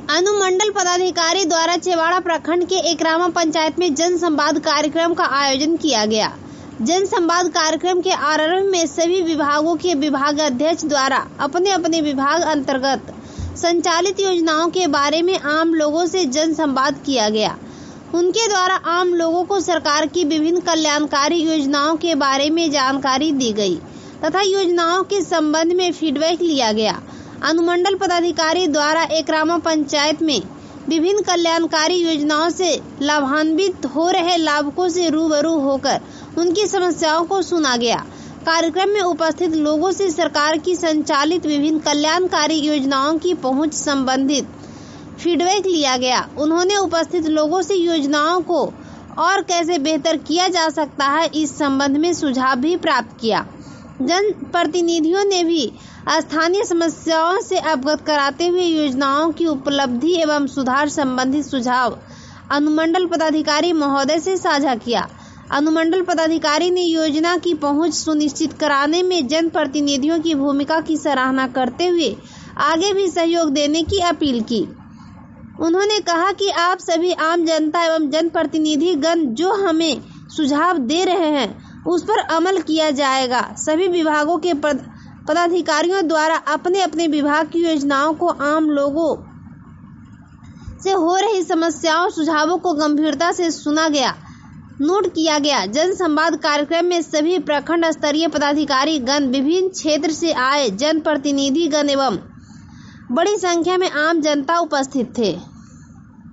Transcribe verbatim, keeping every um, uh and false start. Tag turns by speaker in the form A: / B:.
A: अनुमंडल पदाधिकारी द्वारा चेवाड़ा प्रखंड के एकरामा पंचायत में जन संवाद कार्यक्रम का आयोजन किया गया। जन संवाद कार्यक्रम के आरंभ में सभी विभागों के विभागाध्यक्ष द्वारा अपने अपने विभाग अंतर्गत संचालित योजनाओं के बारे में आम लोगों से जन संवाद किया गया। उनके द्वारा आम लोगों को सरकार की विभिन्न कल्याणकारी योजनाओं के बारे में जानकारी दी गई तथा योजनाओं के संबंध में फीडबैक लिया गया। अनुमंडल पदाधिकारी द्वारा एकरामा पंचायत में विभिन्न कल्याणकारी योजनाओं से लाभान्वित हो रहे लाभुकों से रूबरू होकर उनकी समस्याओं को सुना गया। कार्यक्रम में उपस्थित लोगों से सरकार की संचालित विभिन्न कल्याणकारी योजनाओं की पहुंच संबंधित फीडबैक लिया गया। उन्होंने उपस्थित लोगों से योजनाओं को और कैसे बेहतर किया जा सकता है इस संबंध में सुझाव भी प्राप्त किया। जन प्रतिनिधियों ने भी स्थानीय समस्याओं से अवगत कराते हुए योजनाओं की उपलब्धि एवं सुधार संबंधी सुझाव अनुमंडल पदाधिकारी महोदय से साझा किया। अनुमंडल पदाधिकारी ने योजना की पहुंच सुनिश्चित कराने में जन प्रतिनिधियों की भूमिका की सराहना करते हुए आगे भी सहयोग देने की अपील की। उन्होंने कहा कि आप सभी आम जनता एवं जन प्रतिनिधि गण जो हमें सुझाव दे रहे हैं उस पर अमल किया जाएगा। सभी विभागों के पदाधिकारियों द्वारा अपने अपने विभाग की योजनाओं को आम लोगों से हो रही समस्याओं सुझावों को गंभीरता से सुना गया, नोट किया गया। जन संवाद कार्यक्रम में सभी प्रखंड स्तरीय पदाधिकारी गण, विभिन्न क्षेत्र से आए जन प्रतिनिधि गण एवं बड़ी संख्या में आम जनता उपस्थित थे।